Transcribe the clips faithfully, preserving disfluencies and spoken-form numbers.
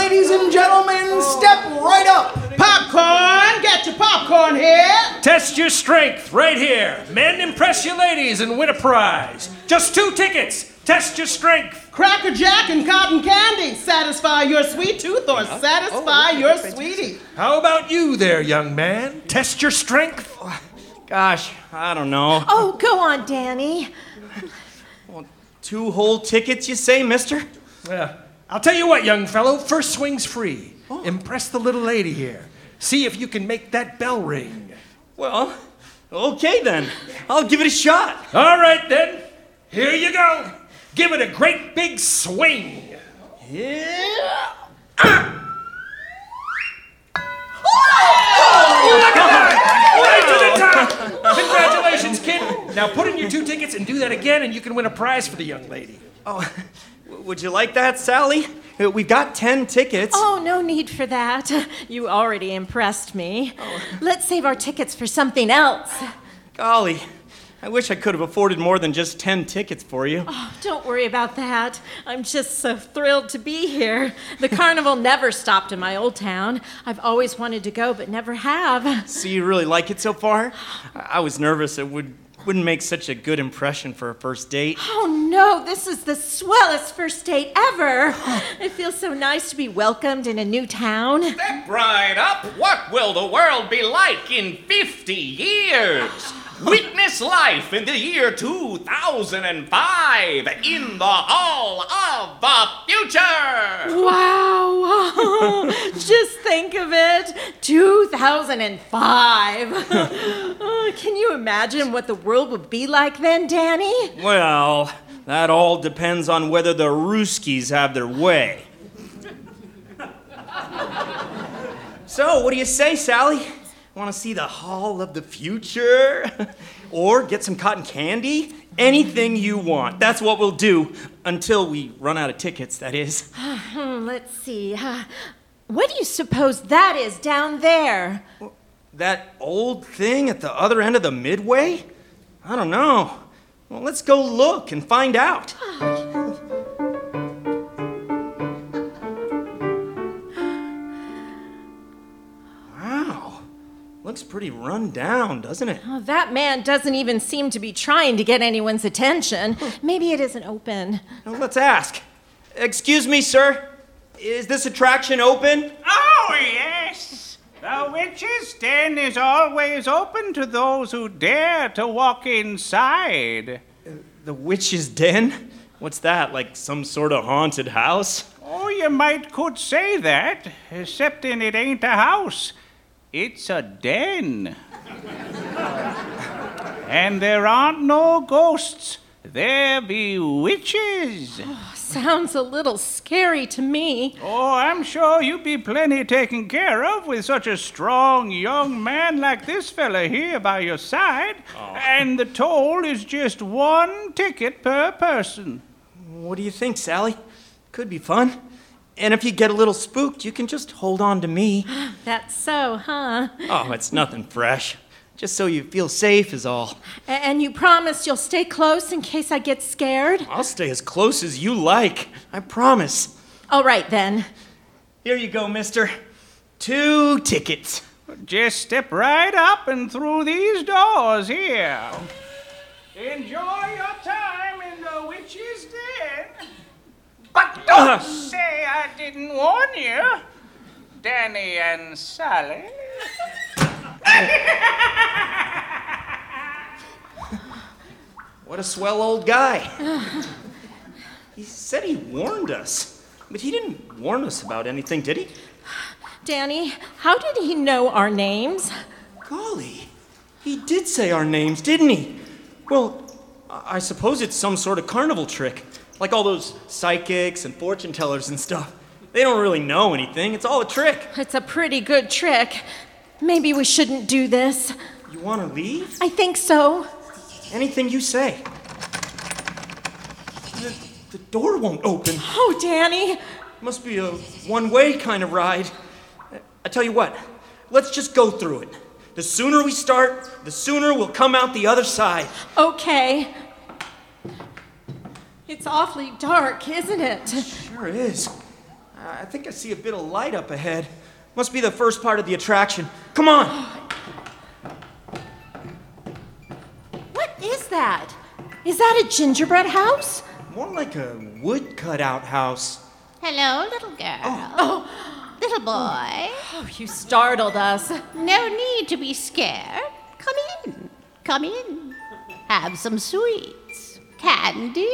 Ladies and gentlemen, step right up. Popcorn, get your popcorn here. Test your strength right here. Men, impress your ladies and win a prize. Just two tickets. Test your strength. Cracker Jack and cotton candy. Satisfy your sweet tooth or satisfy your sweetie. How about you there, young man? Test your strength. Gosh, I don't know. Oh, go on, Danny. Well, two whole tickets, you say, mister? Well, I'll tell you what, young fellow. First swing's free. Oh. Impress the little lady here. See if you can make that bell ring. Well, okay then. I'll give it a shot. All right then. Here you go. Give it a great big swing. Yeah. Oh, look at that! Right to the top! Congratulations, kid. Now put in your two tickets and do that again, and you can win a prize for the young lady. Oh, would you like that, Sally? We've got ten tickets. Oh, no need for that. You already impressed me. Oh. Let's save our tickets for something else. Golly, I wish I could have afforded more than just ten tickets for you. Oh, don't worry about that. I'm just so thrilled to be here. The carnival never stopped in my old town. I've always wanted to go, but never have. So you really like it so far? I was nervous it would, wouldn't make such a good impression for a first date. Oh, no, this is the swellest first date ever. It feels so nice to be welcomed in a new town. Step right up. What will the world be like in fifty years? Witness life in the year two thousand five in the Hall of the Future! Wow! Just think of it, two thousand five. Oh, can you imagine what the world would be like then, Danny? Well, that all depends on whether the Ruskies have their way. So, what do you say, Sally? Want to see the Hall of the Future? Or get some cotton candy? Anything you want. That's what we'll do until we run out of tickets, that is. Let's see. What do you suppose that is down there? That old thing at the other end of the midway? I don't know. Well, let's go look and find out. Looks pretty run down, doesn't it? Oh, that man doesn't even seem to be trying to get anyone's attention. Maybe it isn't open. Well, let's ask. Excuse me, sir. Is this attraction open? Oh, yes. The Witch's Den is always open to those who dare to walk inside. Uh, the Witch's Den? What's that, like some sort of haunted house? Oh, you might could say that, excepting it ain't a house. It's a den. And there aren't no ghosts. There be witches. Oh, sounds a little scary to me. Oh, I'm sure you'd be plenty taken care of with such a strong young man like this fella here by your side. Oh. And the toll is just one ticket per person. What do you think, Sally? Could be fun. And if you get a little spooked, you can just hold on to me. That's so, huh? Oh, it's nothing fresh. Just so you feel safe is all. And you promise you'll stay close in case I get scared? I'll stay as close as you like. I promise. All right, then. Here you go, mister. Two tickets. Just step right up and through these doors here. Enjoy your time in the Witch's Den. But don't say I didn't warn you, Danny and Sally. What a swell old guy. He said he warned us, but he didn't warn us about anything, did he? Danny, how did he know our names? Golly, he did say our names, didn't he? Well, I suppose it's some sort of carnival trick. Like all those psychics and fortune tellers and stuff. They don't really know anything. It's all a trick. It's a pretty good trick. Maybe we shouldn't do this. You want to leave? I think so. Anything you say. The, the door won't open. Oh, Danny. Must be a one-way kind of ride. I tell you what, let's just go through it. The sooner we start, the sooner we'll come out the other side. Okay. It's awfully dark, isn't it? Sure is. I think I see a bit of light up ahead. Must be the first part of the attraction. Come on! What is that? Is that a gingerbread house? More like a wood cutout house. Hello, little girl. Oh. Little boy. Oh, you startled us. No need to be scared. Come in. Come in. Have some sweets. Candy.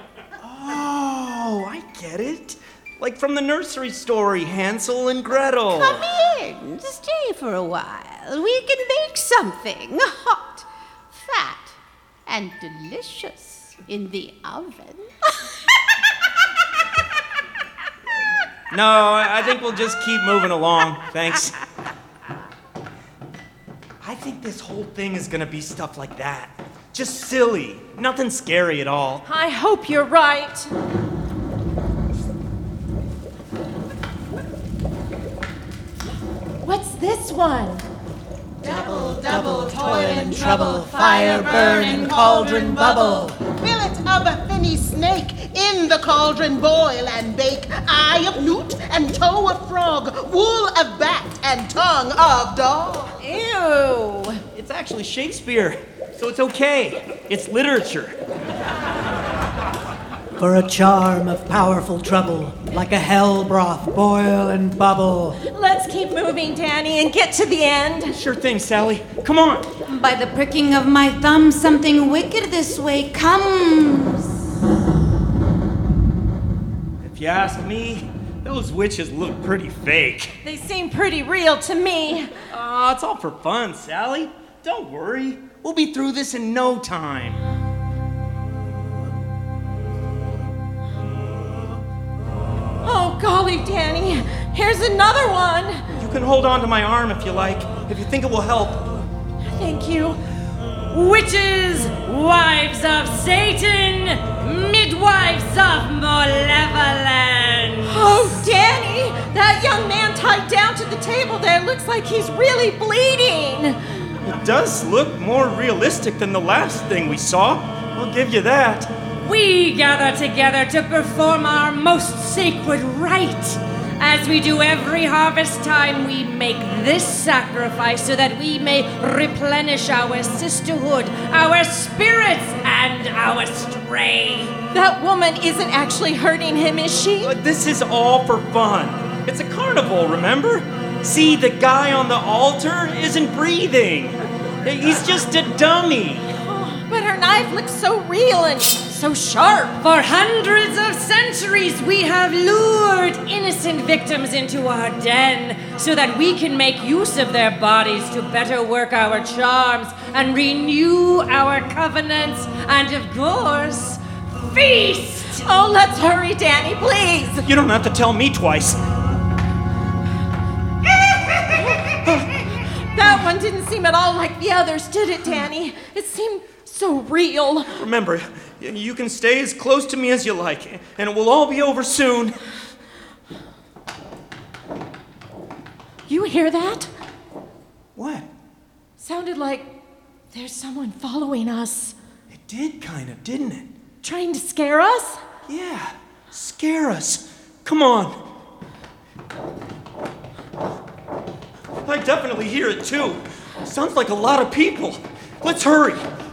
Oh, I get it. Like from the nursery story, Hansel and Gretel. Come in. Stay for a while. We can make something hot, fat, and delicious in the oven. No, I I think we'll just keep moving along. Thanks. I think this whole thing is gonna be stuff like that. Just silly. Nothing scary at all. I hope you're right. What's this one? Double, double, toil and trouble, fire burn and cauldron bubble. Fillet of a finny snake, in the cauldron boil and bake. Eye of newt and toe of frog, wool of bat and tongue of dog. Ew. It's actually Shakespeare, so it's okay. It's literature. For a charm of powerful trouble, like a hell broth, boil and bubble. Let's keep moving, Danny, and get to the end. Sure thing, Sally. Come on. By the pricking of my thumb, something wicked this way comes. If you ask me, those witches look pretty fake. They seem pretty real to me. Aw, it's all for fun, Sally. Don't worry. We'll be through this in no time. Oh, golly, Danny. Here's another one. You can hold on to my arm if you like, if you think it will help. Thank you. Witches, wives of Satan, midwives of Malevolence. Oh, Danny, that young man tied down to the table there looks like he's really bleeding. It does look more realistic than the last thing we saw. I'll give you that. We gather together to perform our most sacred rite. As we do every harvest time, we make this sacrifice so that we may replenish our sisterhood, our spirits, and our strength. That woman isn't actually hurting him, is she? But this is all for fun. It's a carnival, remember? See, the guy on the altar isn't breathing. He's just a dummy. Oh, but her knife looks so real and so sharp. For hundreds of centuries, we have lured innocent victims into our den so that we can make use of their bodies to better work our charms and renew our covenants and, of course, feast. Oh, let's hurry, Danny, please. You don't have to tell me twice. That one didn't seem at all like the others, did it, Danny? It seemed so real. Remember, y- you can stay as close to me as you like, and it will all be over soon. You hear that? What? Sounded like there's someone following us. It did kind of, didn't it? Trying to scare us? Yeah, scare us. Come on. I definitely hear it too. Sounds like a lot of people. Let's hurry.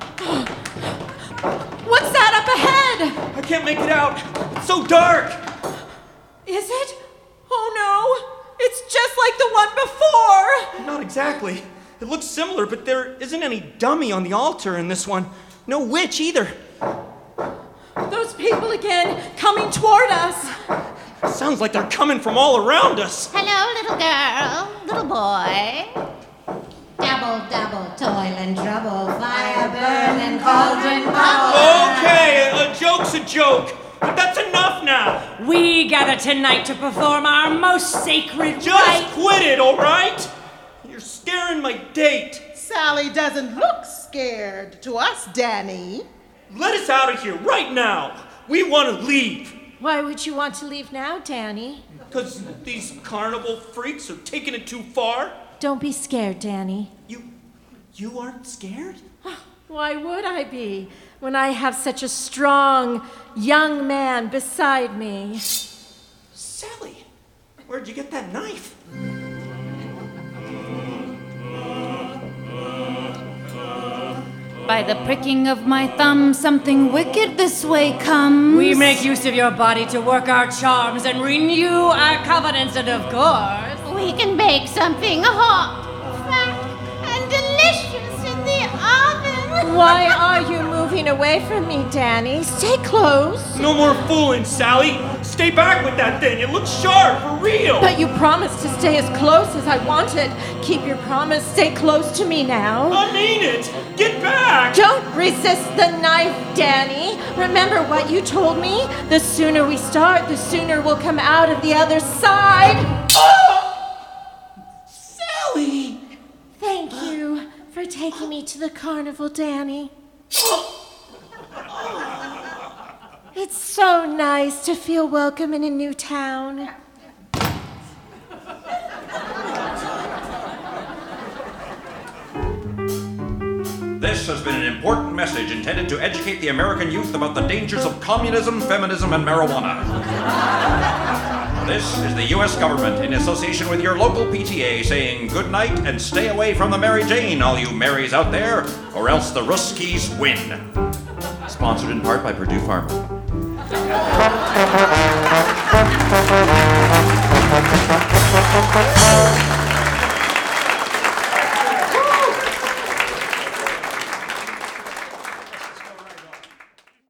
What's that up ahead? I can't make it out. It's so dark. Is it? Oh no, it's just like the one before. Not exactly. It looks similar, but there isn't any dummy on the altar in this one. No witch either. Those people again, coming toward us. Sounds like they're coming from all around us. Hello, little girl, little boy. Double, double, toil and trouble, fire burn and cauldron bubble. Okay, a joke's a joke, but that's enough now. We gather tonight to perform our most sacred Just rite. quit it, all right? You're scaring my date. Sally doesn't look scared to us, Danny. Let us out of here right now. We want to leave. Why would you want to leave now, Danny? Because these carnival freaks are taking it too far. Don't be scared, Danny. You, you aren't scared? Why would I be when I have such a strong young man beside me? Sally, Where'd you get that knife? By the pricking of my thumb, something wicked this way comes. We make use of your body to work our charms and renew our covenants, and of course, We can bake something hot, fat, and delicious in the oven. Why are you moving away from me, Danny? Stay close. No more fooling, Sally. Stay back with that thing. It looks sharp, for real. But you promised to stay as close as I wanted. Keep your promise. Stay close to me now. I mean it. Get back. Don't resist the knife, Danny. Remember what you told me? The sooner we start, the sooner we'll come out of the other side. Oh! Sally! Thank you for taking me to the carnival, Danny. It's so nice to feel welcome in a new town. This has been an important message intended to educate the American youth about the dangers of communism, feminism, and marijuana. This is the U S government in association with your local P T A saying good night and stay away from the Mary Jane, all you Marys out there, or else the Ruskies win. Sponsored in part by Purdue Pharma.